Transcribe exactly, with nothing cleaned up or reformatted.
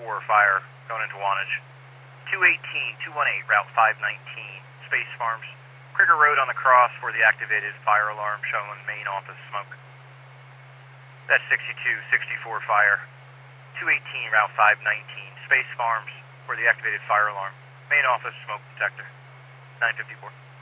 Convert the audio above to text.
sixty-four fire going into Wantage. two eighteen, two eighteen, Route five nineteen, Space Farms. Krieger Road on the cross for the activated fire alarm showing main office smoke. That's sixty-two, sixty-four fire. two eighteen, Route five nineteen, Space Farms for the activated fire alarm. Main office smoke detector. nine fifty-four.